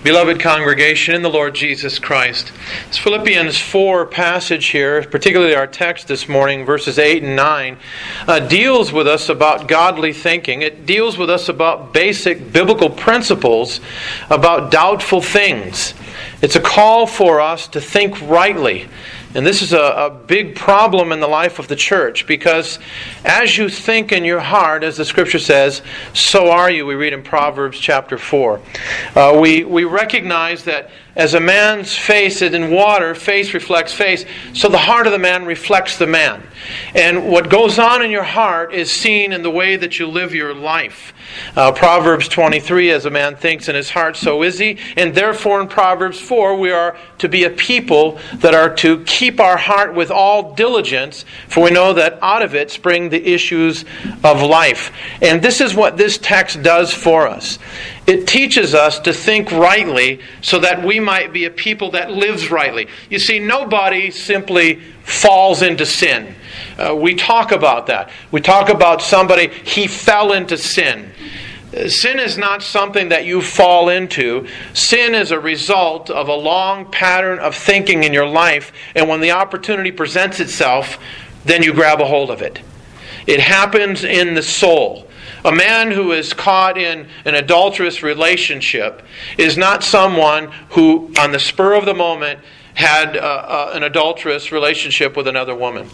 Beloved congregation in the Lord Jesus Christ, this Philippians 4 passage here, particularly our text this morning, verses 8 and 9, deals with us about godly thinking. It deals with us about basic biblical principles about doubtful things. It's a call for us to think rightly. And this is a big problem in the life of the church, because as you think in your heart, as the Scripture says, so are you, we read in Proverbs chapter 4. We recognize that as a man's face is in water, face reflects face, so the heart of the man reflects the man. And what goes on in your heart is seen in the way that you live your life. Proverbs 23, as a man thinks in his heart, so is he. And therefore in Proverbs 4, we are to be a people that are to keep our heart with all diligence, for we know that out of it spring the issues of life. And this is what this text does for us. It teaches us to think rightly so that we might be a people that lives rightly. You see, nobody simply falls into sin. We talk about that. We talk about somebody, he fell into sin. Sin is not something that you fall into. Sin is a result of a long pattern of thinking in your life, and when the opportunity presents itself, then you grab a hold of it. It happens in the soul. A man who is caught in an adulterous relationship is not someone who, on the spur of the moment, had an adulterous relationship with another woman.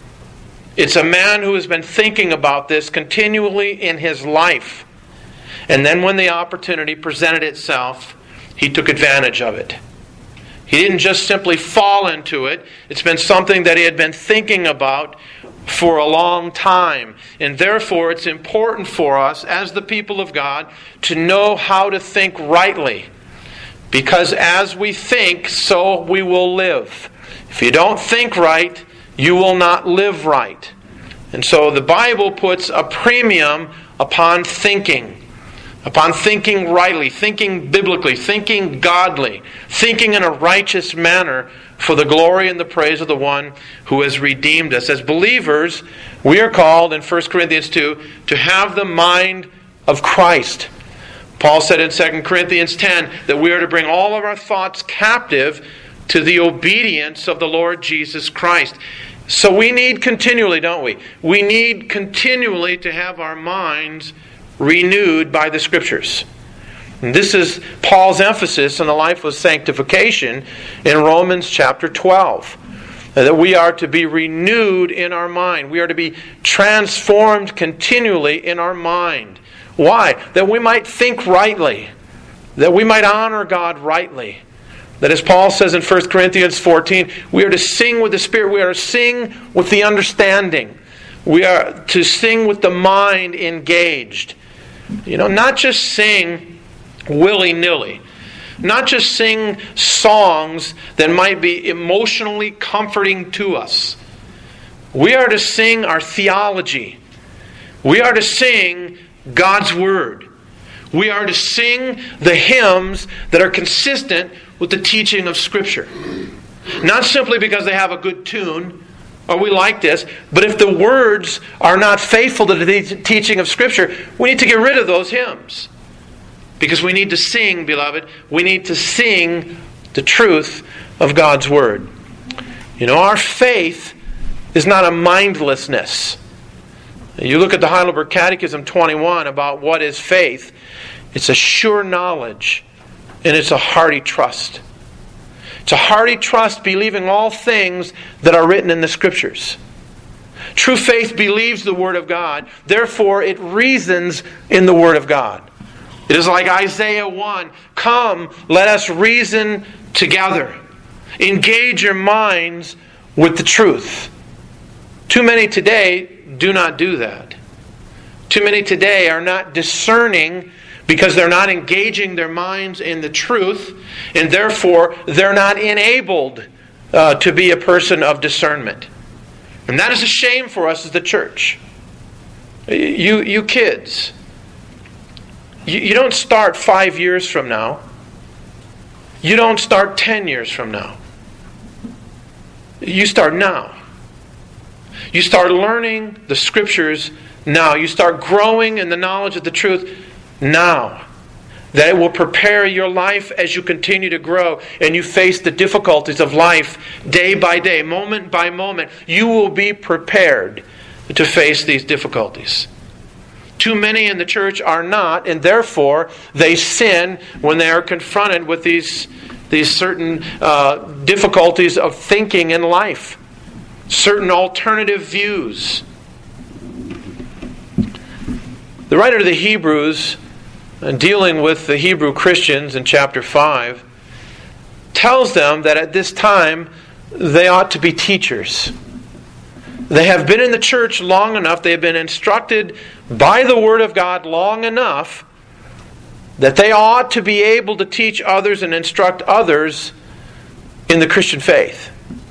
It's a man who has been thinking about this continually in his life. And then when the opportunity presented itself, he took advantage of it. He didn't just simply fall into it. It's been something that he had been thinking about for a long time. And therefore it's important for us as the people of God to know how to think rightly. Because as we think, so we will live. If you don't think right, you will not live right. And so the Bible puts a premium upon thinking rightly, thinking biblically, thinking godly, thinking in a righteous manner for the glory and the praise of the one who has redeemed us. As believers, we are called in 1 Corinthians 2 to have the mind of Christ. Paul said in 2 Corinthians 10 that we are to bring all of our thoughts captive to the obedience of the Lord Jesus Christ. So we need continually, don't we? We need continually to have our minds renewed by the Scriptures. And this is Paul's emphasis on the life of sanctification in Romans chapter 12. That we are to be renewed in our mind. We are to be transformed continually in our mind. Why? That we might think rightly. That we might honor God rightly. That as Paul says in 1 Corinthians 14, we are to sing with the Spirit. We are to sing with the understanding. We are to sing with the mind engaged. Not just sing willy-nilly. Not just sing songs that might be emotionally comforting to us. We are to sing our theology. We are to sing God's Word. We are to sing the hymns that are consistent with the teaching of Scripture. Not simply because they have a good tune, or we like this, but if the words are not faithful to the teaching of Scripture, we need to get rid of those hymns. Because we need to sing, beloved, we need to sing the truth of God's Word. Our faith is not a mindlessness. You look at the Heidelberg Catechism 21 about what is faith. It's a sure knowledge, and it's a hearty trust. It's a hearty trust believing all things that are written in the Scriptures. True faith believes the Word of God. Therefore, it reasons in the Word of God. It is like Isaiah 1. Come, let us reason together. Engage your minds with the truth. Too many today do not do that. Too many today are not discerning because they're not engaging their minds in the truth, and therefore they're not enabled to be a person of discernment. And that is a shame for us as the church. You kids, you don't start 5 years from now. You don't start 10 years from now. You start now. You start learning the Scriptures now. You start growing in the knowledge of the truth now. that it will prepare your life as you continue to grow and you face the difficulties of life day by day, moment by moment. You will be prepared to face these difficulties. Too many in the church are not, and therefore they sin when they are confronted with these certain difficulties of thinking in life, certain alternative views. The writer of the Hebrews, dealing with the Hebrew Christians in chapter 5, tells them that at this time they ought to be teachers. They have been in the church long enough, they have been instructed by the Word of God long enough that they ought to be able to teach others and instruct others in the Christian faith.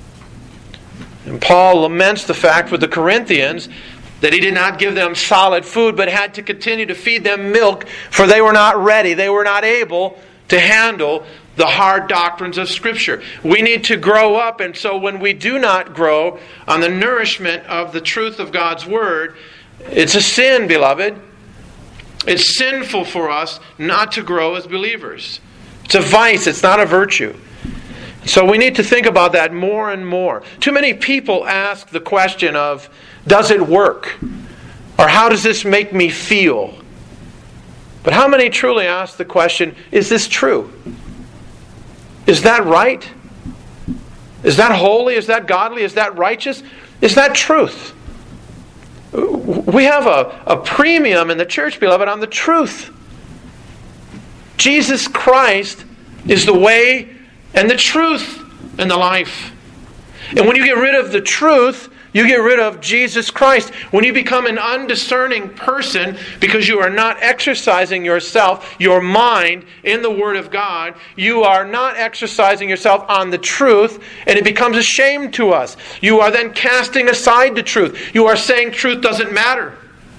And Paul laments the fact with the Corinthians that he did not give them solid food, but had to continue to feed them milk, for they were not ready. They were not able to handle the hard doctrines of Scripture. We need to grow up, and so when we do not grow on the nourishment of the truth of God's Word, it's a sin, beloved. It's sinful for us not to grow as believers. It's a vice, it's not a virtue. So we need to think about that more and more. Too many people ask the question of, does it work? Or how does this make me feel? But how many truly ask the question, is this true? Is that right? Is that holy? Is that godly? Is that righteous? Is that truth? We have a premium in the church, beloved, on the truth. Jesus Christ is the way and the truth and the life. And when you get rid of the truth, you get rid of Jesus Christ. When you become an undiscerning person because you are not exercising yourself, your mind, in the Word of God, you are not exercising yourself on the truth, and it becomes a shame to us. You are then casting aside the truth. You are saying truth doesn't matter.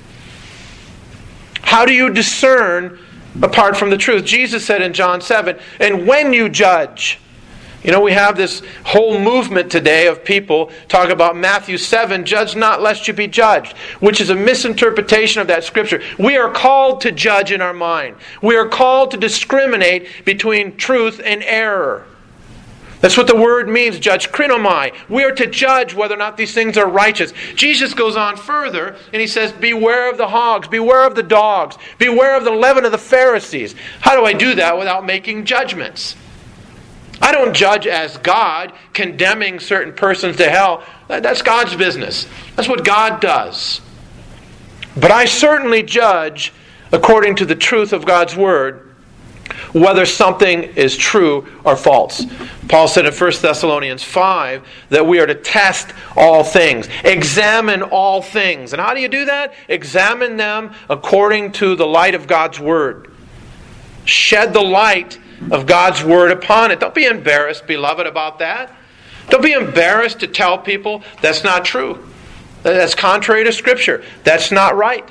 How do you discern apart from the truth? Jesus said in John 7, and when you judge. You know, we have this whole movement today of people talk about Matthew 7, judge not lest you be judged, which is a misinterpretation of that scripture. We are called to judge in our mind. We are called to discriminate between truth and error. That's what the word means, judge, krinomai. We are to judge whether or not these things are righteous. Jesus goes on further and he says, beware of the hogs, beware of the dogs, beware of the leaven of the Pharisees. How do I do that without making judgments? I don't judge as God, condemning certain persons to hell. That's God's business. That's what God does. But I certainly judge according to the truth of God's Word whether something is true or false. Paul said in 1 Thessalonians 5 that we are to test all things, examine all things. And how do you do that? Examine them according to the light of God's Word. Shed the light of God's Word upon it. Don't be embarrassed, beloved, about that. Don't be embarrassed to tell people that's not true. That's contrary to Scripture. That's not right.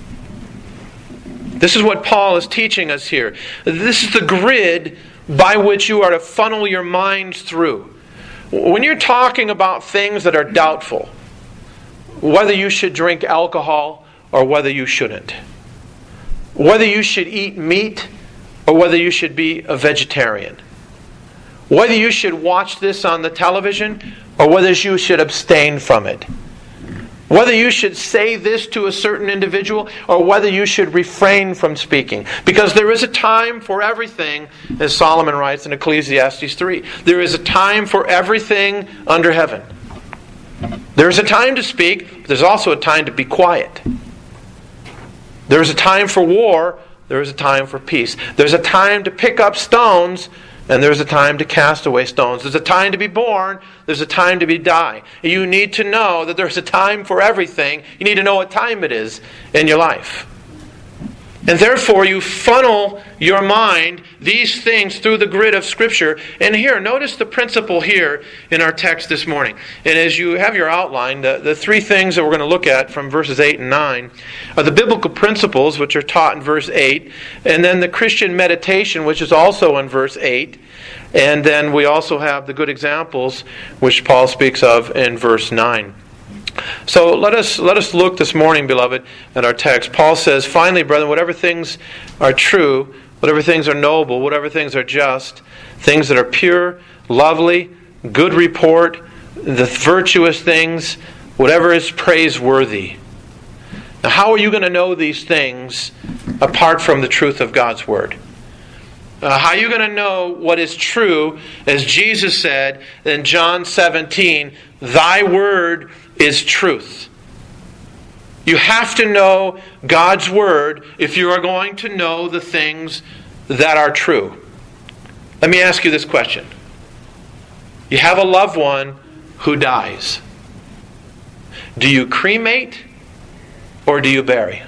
This is what Paul is teaching us here. This is the grid by which you are to funnel your minds through. When you're talking about things that are doubtful, whether you should drink alcohol or whether you shouldn't, whether you should eat meat or whether you should be a vegetarian, whether you should watch this on the television or whether you should abstain from it, whether you should say this to a certain individual or whether you should refrain from speaking. Because there is a time for everything, as Solomon writes in Ecclesiastes 3. There is a time for everything under heaven. There is a time to speak, but there's also a time to be quiet. There is a time for war, there is a time for peace. There's a time to pick up stones, and there's a time to cast away stones. There's a time to be born, there's a time to die. You need to know that there's a time for everything. You need to know what time it is in your life. And therefore you funnel your mind, these things, through the grid of Scripture. And here, notice the principle here in our text this morning. And as you have your outline, the three things that we're going to look at from verses 8 and 9 are the biblical principles, which are taught in verse 8, and then the Christian meditation, which is also in verse 8, and then we also have the good examples, which Paul speaks of in verse 9. So let us look this morning, beloved, at our text. Paul says, finally, brethren, whatever things are true, whatever things are noble, whatever things are just, things that are pure, lovely, good report, the virtuous things, whatever is praiseworthy. Now, how are you going to know these things apart from the truth of God's Word? How are you going to know what is true, as Jesus said in John 17, "Thy word is truth"? You have to know God's Word if you are going to know the things that are true. Let me ask you this question. You have a loved one who dies. Do you cremate or do you bury?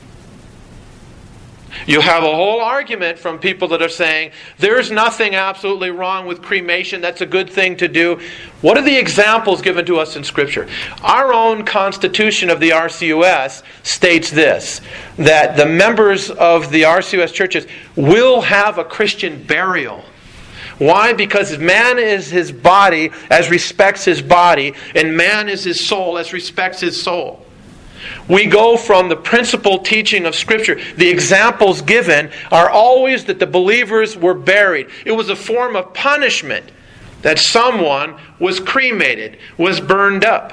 You have a whole argument from people that are saying there's nothing absolutely wrong with cremation. That's a good thing to do. What are the examples given to us in Scripture? Our own Constitution of the RCUS states this, that the members of the RCUS churches will have a Christian burial. Why? Because man is his body as respects his body, and man is his soul as respects his soul. We go from the principal teaching of Scripture. The examples given are always that the believers were buried. It was a form of punishment that someone was cremated, was burned up.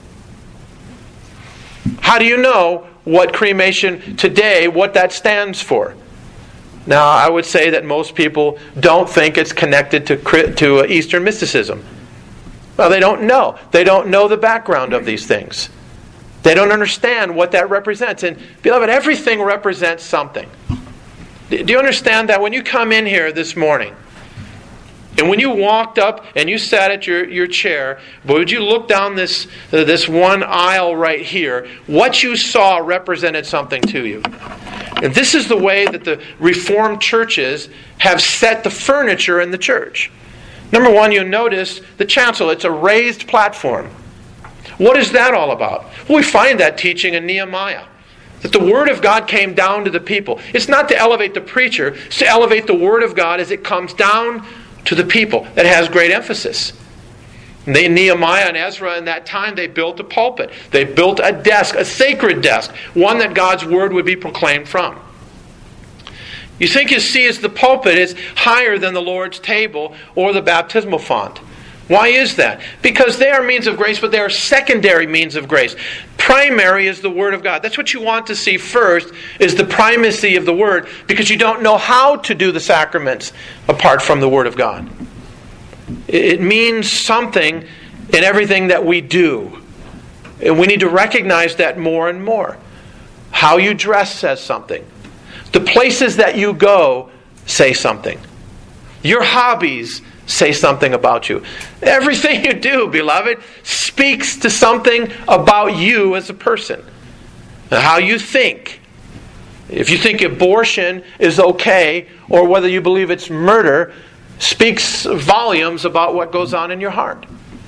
How do you know what cremation today, what that stands for? Now, I would say that most people don't think it's connected to Eastern mysticism. Well, they don't know. They don't know the background of these things. They don't understand what that represents. And, beloved, everything represents something. Do you understand that when you come in here this morning, and when you walked up and you sat at your chair, but would you look down this one aisle right here, what you saw represented something to you. And this is the way that the Reformed churches have set the furniture in the church. Number one, you'll notice the chancel. It's a raised platform. What is that all about? Well, we find that teaching in Nehemiah. That the Word of God came down to the people. It's not to elevate the preacher. It's to elevate the Word of God as it comes down to the people. That has great emphasis. Nehemiah and Ezra in that time, they built a pulpit. They built a desk, a sacred desk. One that God's Word would be proclaimed from. You think you see as the pulpit is higher than the Lord's table or the baptismal font. Why is that? Because they are means of grace, but they are secondary means of grace. Primary is the Word of God. That's what you want to see first, is the primacy of the Word, because you don't know how to do the sacraments apart from the Word of God. It means something in everything that we do. And we need to recognize that more and more. How you dress says something. The places that you go say something. Your hobbies say something about you. Everything you do, beloved, speaks to something about you as a person. And how you think. If you think abortion is okay, or whether you believe it's murder, speaks volumes about what goes on in your heart.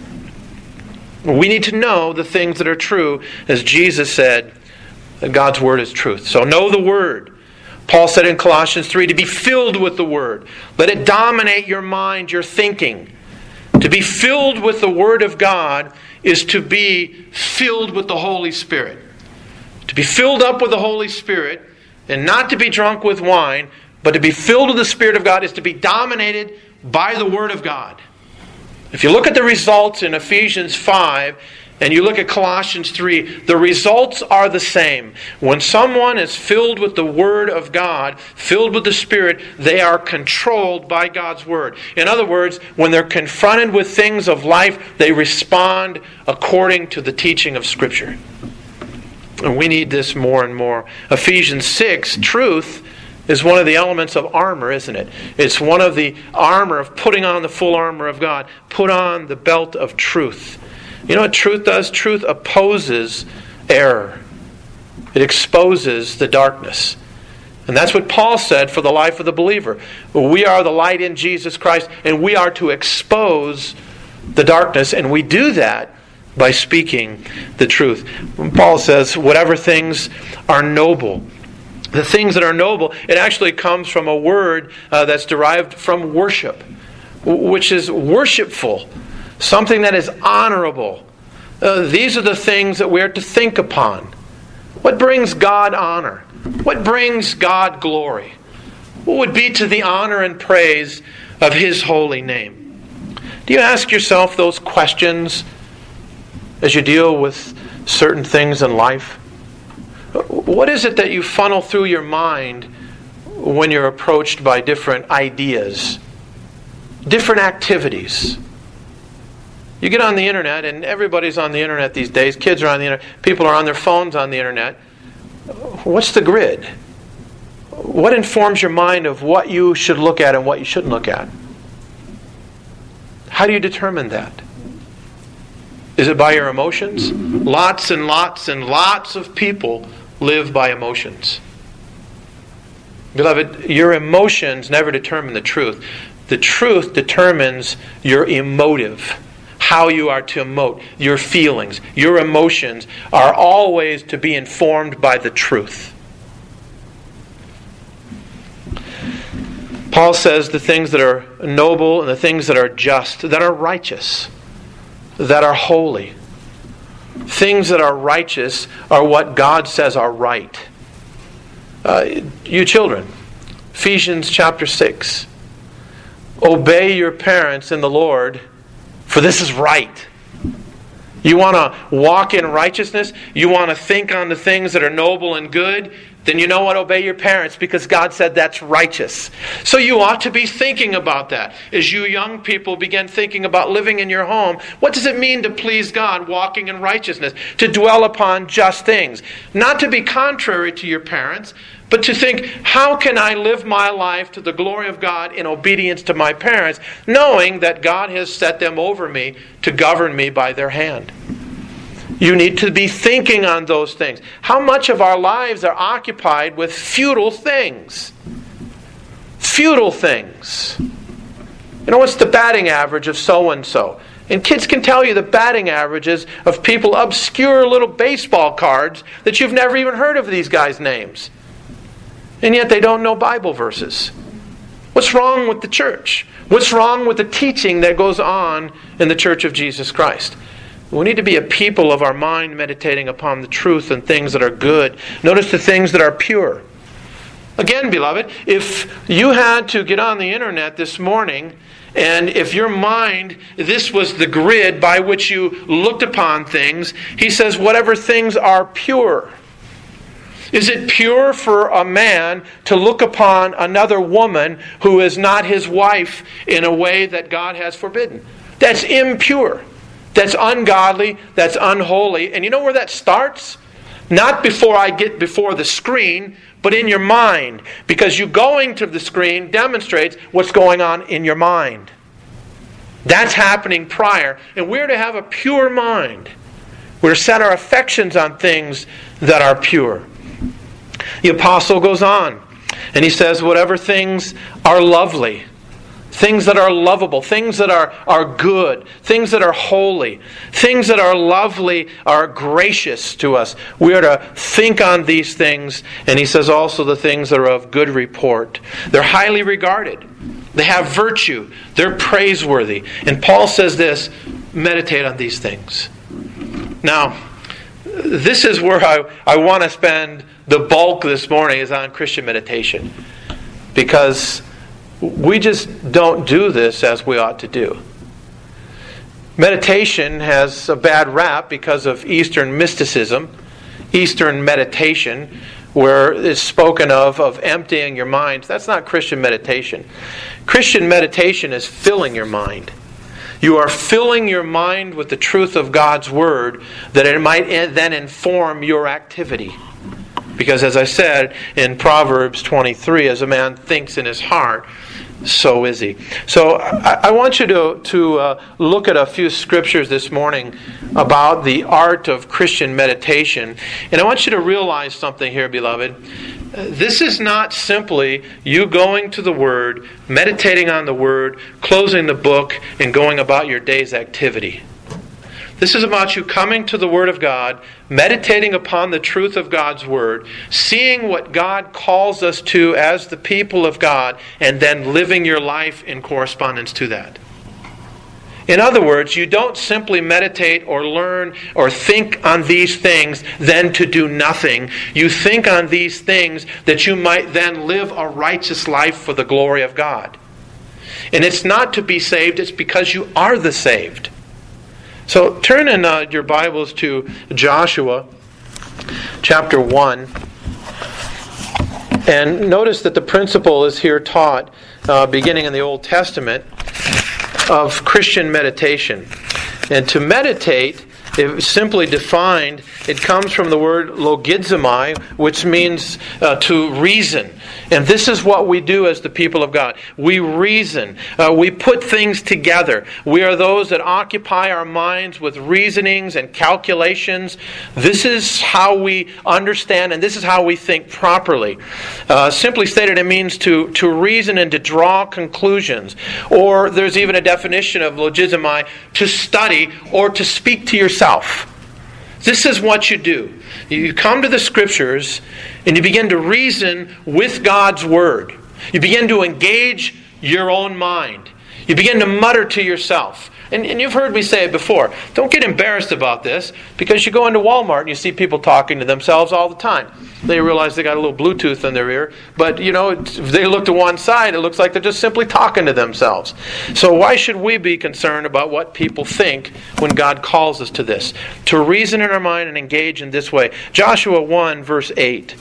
We need to know the things that are true, as Jesus said, that God's Word is truth. So know the Word. Paul said in Colossians 3, to be filled with the Word. Let it dominate your mind, your thinking. To be filled with the Word of God is to be filled with the Holy Spirit. To be filled up with the Holy Spirit, and not to be drunk with wine, but to be filled with the Spirit of God is to be dominated by the Word of God. If you look at the results in Ephesians 5, and you look at Colossians 3, the results are the same. When someone is filled with the Word of God, filled with the Spirit, they are controlled by God's Word. In other words, when they're confronted with things of life, they respond according to the teaching of Scripture. And we need this more and more. Ephesians 6, truth is one of the elements of armor, isn't it? It's one of the armor of putting on the full armor of God. Put on the belt of truth. You know what truth does? Truth opposes error. It exposes the darkness. And that's what Paul said for the life of the believer. We are the light in Jesus Christ, and we are to expose the darkness, and we do that by speaking the truth. When Paul says, whatever things are noble, the things that are noble, it actually comes from a word that's derived from worship, which is worshipful. Something that is honorable. These are the things that we are to think upon. What brings God honor? What brings God glory? would be to the honor and praise of His holy name. Do you ask yourself those questions as you deal with certain things in life? What is it that you funnel through your mind when you're approached by different ideas, different activities? You get on the internet, and everybody's on the internet these days. Kids are on the internet. People are on their phones on the internet. What's the grid? What informs your mind of what you should look at and what you shouldn't look at? How do you determine that? Is it by your emotions? Lots and lots and lots of people live by emotions. Beloved, your emotions never determine the truth. The truth determines your emotive, how you are to emote, your feelings. Your emotions are always to be informed by the truth. Paul says the things that are noble and the things that are just, that are righteous, that are holy. Things that are righteous are what God says are right. You children, Ephesians chapter 6. Obey your parents in the Lord, for this is right. You want to walk in righteousness? You want to think on the things that are noble and good? Then you know what? Obey your parents, because God said that's righteous. So you ought to be thinking about that. As you young people begin thinking about living in your home, what does it mean to please God, walking in righteousness? To dwell upon just things. Not to be contrary to your parents, but to think, how can I live my life to the glory of God in obedience to my parents, knowing that God has set them over me to govern me by their hand? You need to be thinking on those things. How much of our lives are occupied with futile things? Futile things. You know, what's the batting average of so-and-so? And kids can tell you the batting averages of people, obscure little baseball cards that you've never even heard of these guys' names. And yet they don't know Bible verses. What's wrong with the church? What's wrong with the teaching that goes on in the Church of Jesus Christ? We need to be a people of our mind meditating upon the truth and things that are good. Notice the things that are pure. Again, beloved, if you had to get on the internet this morning, and if your mind, this was the grid by which you looked upon things, he says, whatever things are pure. Is it pure for a man to look upon another woman who is not his wife in a way that God has forbidden? That's impure. That's ungodly. That's unholy. And you know where that starts? Not before I get before the screen, but in your mind. Because you going to the screen demonstrates what's going on in your mind. That's happening prior. And we're to have a pure mind. We're to set our affections on things that are pure. The apostle goes on, and he says, whatever things are lovely, things that are lovable, things that are good, things that are holy, things that are lovely, are gracious to us. We are to think on these things, and he says also the things that are of good report. They're highly regarded. They have virtue. They're praiseworthy. And Paul says this, meditate on these things. Now, this is where I want to spend the bulk this morning, is on Christian meditation. Because we just don't do this as we ought to do. Meditation has a bad rap because of Eastern mysticism, Eastern meditation, where it's spoken of emptying your mind. That's not Christian meditation. Christian meditation is filling your mind. You are filling your mind with the truth of God's Word, that it might then inform your activity. Because as I said in Proverbs 23, as a man thinks in his heart, so is he. So I want you to look at a few scriptures this morning about the art of Christian meditation. And I want you to realize something here, beloved. This is not simply you going to the Word, meditating on the Word, closing the book, and going about your day's activity. This is about you coming to the Word of God, meditating upon the truth of God's Word, seeing what God calls us to as the people of God, and then living your life in correspondence to that. In other words, you don't simply meditate or learn or think on these things then to do nothing. You think on these things that you might then live a righteous life for the glory of God. And it's not to be saved, it's because you are the saved. So turn in your Bibles to Joshua chapter 1. And notice that the principle is here taught, beginning in the Old Testament, of Christian meditation. And to meditate, if simply defined, it comes from the word logizomai, which means to reason. And this is what we do as the people of God. We reason. We put things together. We are those that occupy our minds with reasonings and calculations. This is how we understand, and this is how we think properly. Simply stated, it means to reason and to draw conclusions. Or there's even a definition of logizomai, to study or to speak to yourself. This is what you do. You come to the Scriptures and you begin to reason with God's Word. You begin to engage your own mind. You begin to mutter to yourself. And you've heard me say it before. Don't get embarrassed about this, because you go into Walmart and you see people talking to themselves all the time. They realize they got a little Bluetooth in their ear, but if they look to one side, it looks like they're just simply talking to themselves. So why should we be concerned about what people think when God calls us to this? To reason in our mind and engage in this way. Joshua 1 verse 8.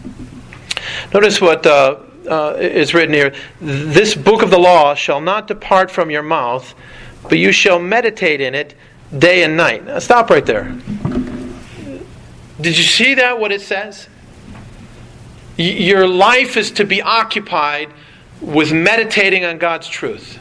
Notice what is written here. This book of the law shall not depart from your mouth, but you shall meditate in it day and night. Now, stop right there. Did you see that, what it says? Your life is to be occupied with meditating on God's truth.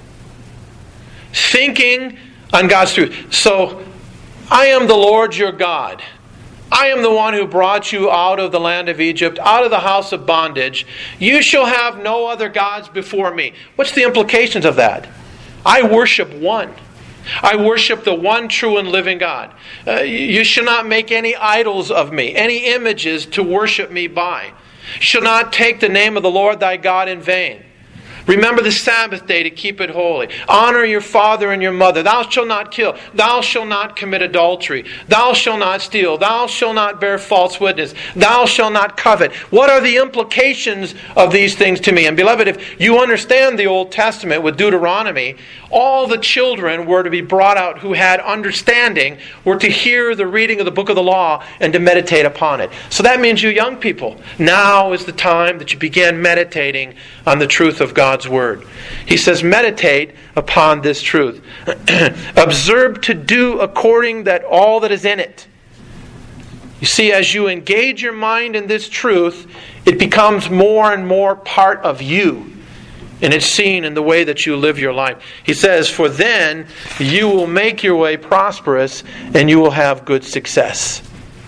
Thinking on God's truth. So, I am the Lord your God. I am the one who brought you out of the land of Egypt, out of the house of bondage. You shall have no other gods before me. What's the implications of that? I worship one. I worship the one true and living God. You shall not make any idols of me, any images to worship me by. You shall not take the name of the Lord thy God in vain. Remember the Sabbath day to keep it holy. Honor your father and your mother. Thou shalt not kill. Thou shalt not commit adultery. Thou shalt not steal. Thou shalt not bear false witness. Thou shalt not covet. What are the implications of these things to me? And beloved, if you understand the Old Testament with Deuteronomy, all the children were to be brought out who had understanding, were to hear the reading of the book of the law and to meditate upon it. So that means you young people, now is the time that you begin meditating on the truth of God's Word. He says, meditate upon this truth. Observe to do according that all that is in it. You see, as you engage your mind in this truth, it becomes more and more part of you. And it's seen in the way that you live your life. He says, for then you will make your way prosperous and you will have good success.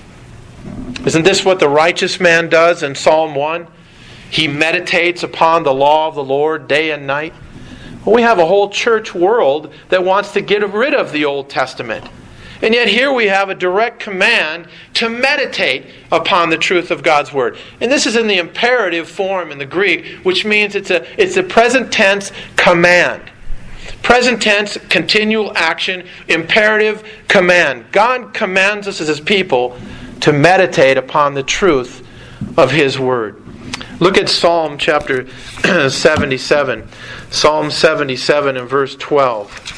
Isn't this what the righteous man does in Psalm 1? He meditates upon the law of the Lord day and night. Well, we have a whole church world that wants to get rid of the Old Testament. And yet here we have a direct command to meditate upon the truth of God's Word. And this is in the imperative form in the Greek, which means it's a present tense command. Present tense, continual action, imperative command. God commands us as His people to meditate upon the truth of His Word. Look at Psalm chapter 77. Psalm 77 and verse 12.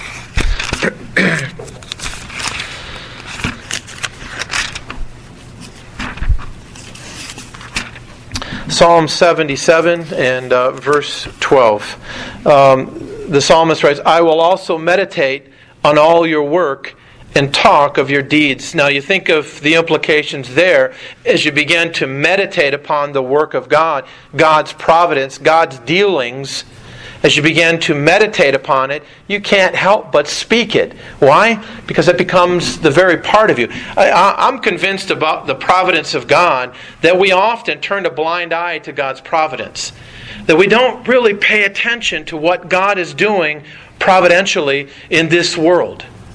Psalm 77 and verse 12. The psalmist writes, I will also meditate on all your work and talk of your deeds. Now you think of the implications there as you begin to meditate upon the work of God, God's providence, God's dealings. As you begin to meditate upon it, you can't help but speak it. Why? Because it becomes the very part of you. I'm convinced about the providence of God that we often turn a blind eye to God's providence. That we don't really pay attention to what God is doing providentially in this world.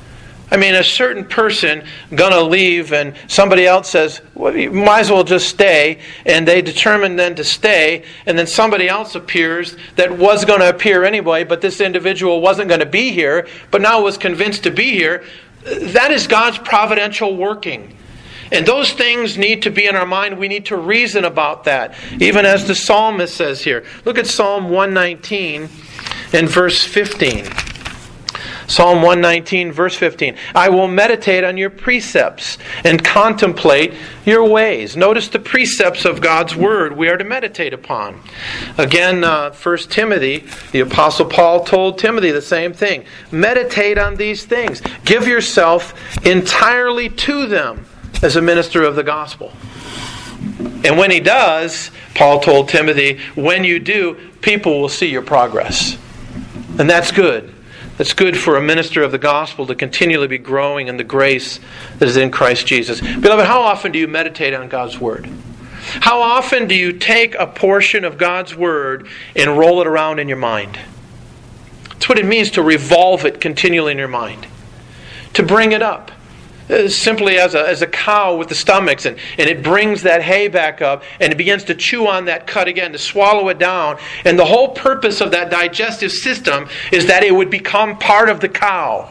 I mean, a certain person going to leave and somebody else says, well, you might as well just stay, and they determine then to stay, and then somebody else appears that was going to appear anyway, but this individual wasn't going to be here, but now was convinced to be here. That is God's providential working. And those things need to be in our mind. We need to reason about that, even as the psalmist says here. Look at Psalm 119 and verse 15. Psalm 119, verse 15. I will meditate on your precepts and contemplate your ways. Notice the precepts of God's Word we are to meditate upon. Again, 1 Timothy, the Apostle Paul told Timothy the same thing. Meditate on these things. Give yourself entirely to them as a minister of the gospel. And when he does, Paul told Timothy, when you do, people will see your progress. And that's good. It's good for a minister of the gospel to continually be growing in the grace that is in Christ Jesus. Beloved, how often do you meditate on God's Word? How often do you take a portion of God's Word and roll it around in your mind? That's what it means to revolve it continually in your mind. To bring it up. Simply as a cow with the stomachs, and it brings that hay back up, and it begins to chew on that cud again, to swallow it down. And the whole purpose of that digestive system is that it would become part of the cow.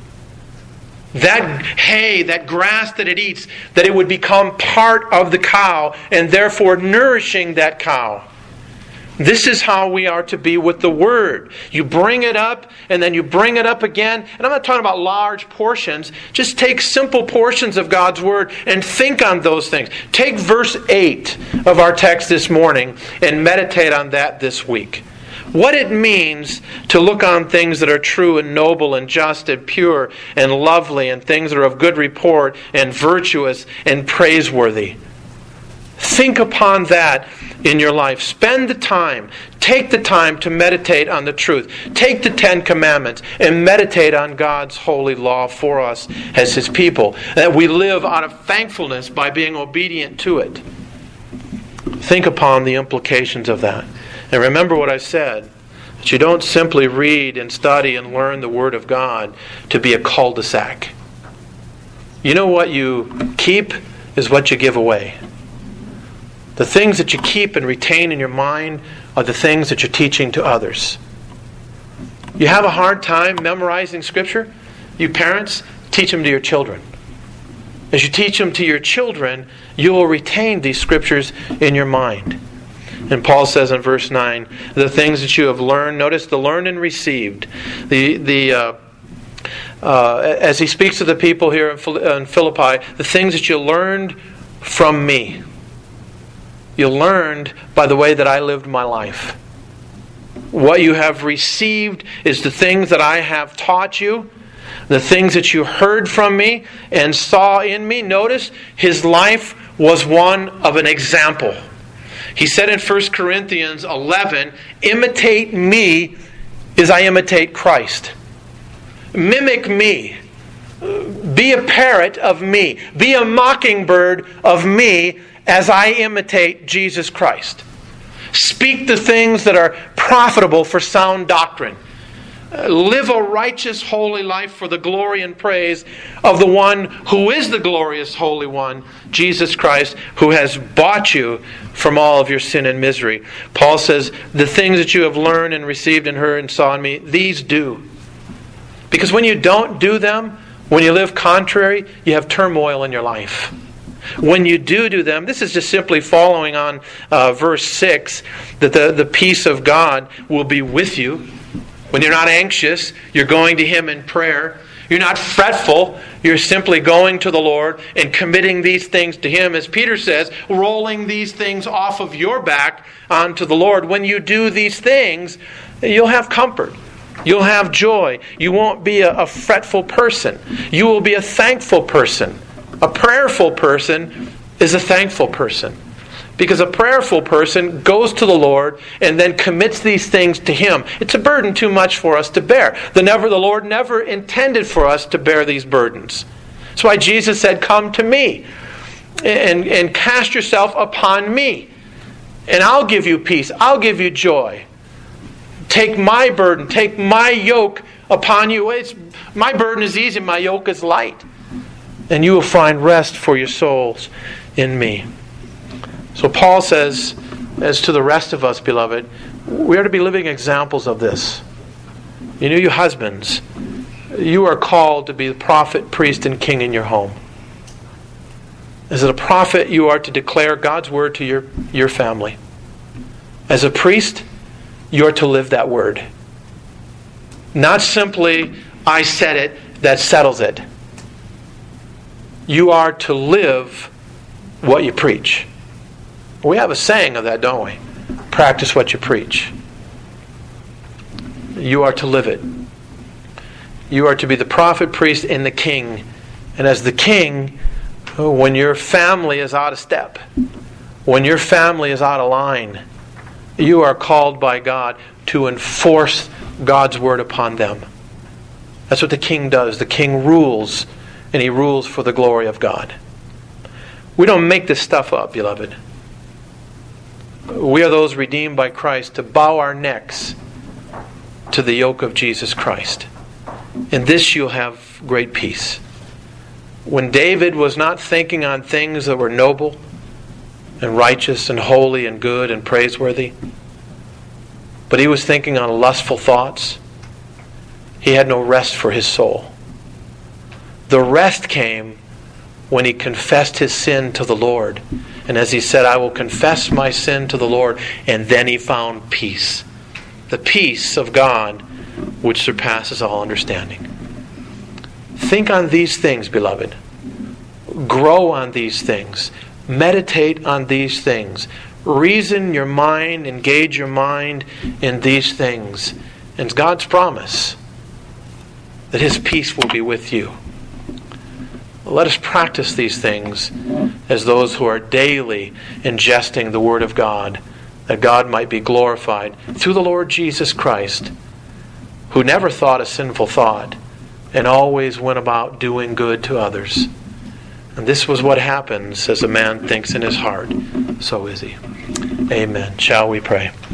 That hay, that grass that it eats, that it would become part of the cow, and therefore nourishing that cow. This is how we are to be with the Word. You bring it up, and then you bring it up again. And I'm not talking about large portions. Just take simple portions of God's Word and think on those things. Take verse 8 of our text this morning and meditate on that this week. What it means to look on things that are true and noble and just and pure and lovely, and things that are of good report and virtuous and praiseworthy. Think upon that in your life. Spend the time. Take the time to meditate on the truth. Take the 10 Commandments and meditate on God's holy law for us as His people. That we live out of thankfulness by being obedient to it. Think upon the implications of that. And remember what I said, that you don't simply read and study and learn the Word of God to be a cul-de-sac. You know what you keep is what you give away. The things that you keep and retain in your mind are the things that you're teaching to others. You have a hard time memorizing Scripture? You parents, teach them to your children. As you teach them to your children, you will retain these Scriptures in your mind. And Paul says in verse 9, the things that you have learned, notice the learned and received. As he speaks to the people here in Philippi, the things that you learned from me. You learned by the way that I lived my life. What you have received is the things that I have taught you, the things that you heard from me and saw in me. Notice, his life was one of an example. He said in 1 Corinthians 11, imitate me as I imitate Christ. Mimic me. Be a parrot of me. Be a mockingbird of me as I imitate Jesus Christ. Speak the things that are profitable for sound doctrine. Live a righteous, holy life for the glory and praise of the one who is the glorious Holy One, Jesus Christ, who has bought you from all of your sin and misery. Paul says, the things that you have learned and received and heard and saw in me, these do. Because when you don't do them, when you live contrary, you have turmoil in your life. When you do them, this is just simply following on verse 6, that the peace of God will be with you. When you're not anxious, you're going to Him in prayer. You're not fretful. You're simply going to the Lord and committing these things to Him. As Peter says, rolling these things off of your back onto the Lord. When you do these things, you'll have comfort. You'll have joy. You won't be a fretful person. You will be a thankful person. A prayerful person is a thankful person. Because a prayerful person goes to the Lord and then commits these things to Him. It's a burden too much for us to bear. The Lord never intended for us to bear these burdens. That's why Jesus said, come to me and cast yourself upon me. And I'll give you peace. I'll give you joy. Take my burden, take my yoke upon you. My burden is easy, my yoke is light. And you will find rest for your souls in me. So Paul says, as to the rest of us, beloved, we are to be living examples of this. You husbands, you are called to be the prophet, priest, and king in your home. As a prophet, you are to declare God's word to your family. As a priest, you are to live that word. Not simply, I said it, that settles it. You are to live what you preach. We have a saying of that, don't we? Practice what you preach. You are to live it. You are to be the prophet, priest, and the king. And as the king, when your family is out of step, when your family is out of line, you are called by God to enforce God's word upon them. That's what the king does. The king rules, and he rules for the glory of God. We don't make this stuff up, beloved. We are those redeemed by Christ to bow our necks to the yoke of Jesus Christ. In this you'll have great peace. When David was not thinking on things that were noble and righteous and holy and good and praiseworthy, but he was thinking on lustful thoughts, he had no rest for his soul. The rest came when he confessed his sin to the Lord. And as he said, I will confess my sin to the Lord. And then he found peace. The peace of God which surpasses all understanding. Think on these things, beloved. Grow on these things. Meditate on these things. Reason your mind, engage your mind in these things. And it's God's promise that His peace will be with you. Let us practice these things as those who are daily ingesting the Word of God, that God might be glorified through the Lord Jesus Christ, who never thought a sinful thought and always went about doing good to others. And this was what happens as a man thinks in his heart, so is he. Amen. Shall we pray?